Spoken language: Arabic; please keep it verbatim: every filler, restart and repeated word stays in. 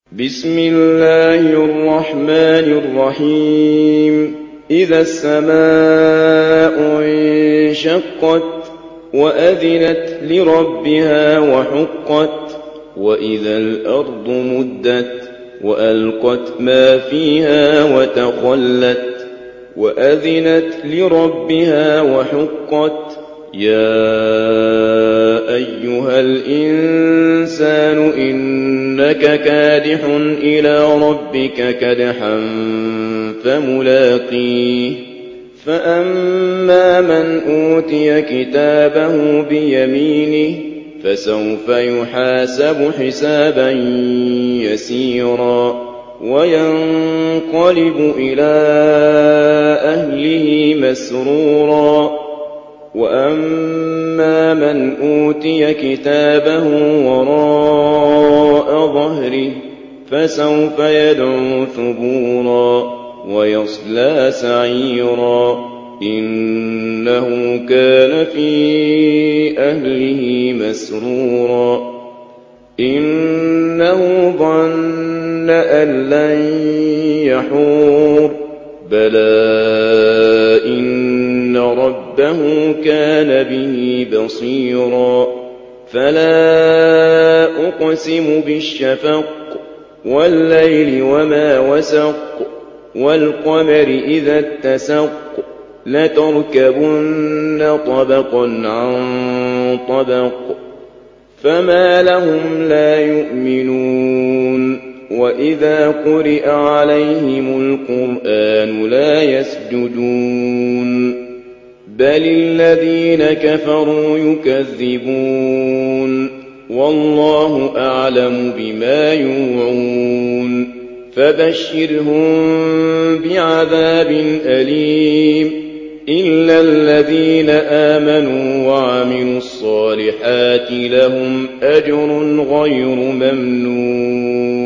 بسم الله الرحمن الرحيم إذا السماء انشقت وأذنت لربها وحقت وإذا الأرض مدت وألقت ما فيها وتخلت وأذنت لربها وحقت يا أيها الإنسان إنك كادح إلى ربك كدحا فملاقيه فأما من أوتي كتابه بيمينه فسوف يحاسب حسابا يسيرا وينقلب إلى أهله مسرورا وأما من أوتي كتابه وراء ظهره فسوف يدعو ثبورا ويصلى سعيرا إنه كان في أهله مسرورا إنه ظن أن لن يحور بلى إن ربه كان به بصيرا فلا أقسم بالشفق والليل وما وسق والقمر إذا اتسق لتركبن طبقا عن طبق فما لهم لا يؤمنون وإذا قرئ عليهم القرآن لا يسجدون بل الذين كفروا يكذبون والله أعلم بما يوعون فبشرهم بعذاب أليم إلا الذين آمنوا وعملوا الصالحات لهم أجر غير ممنون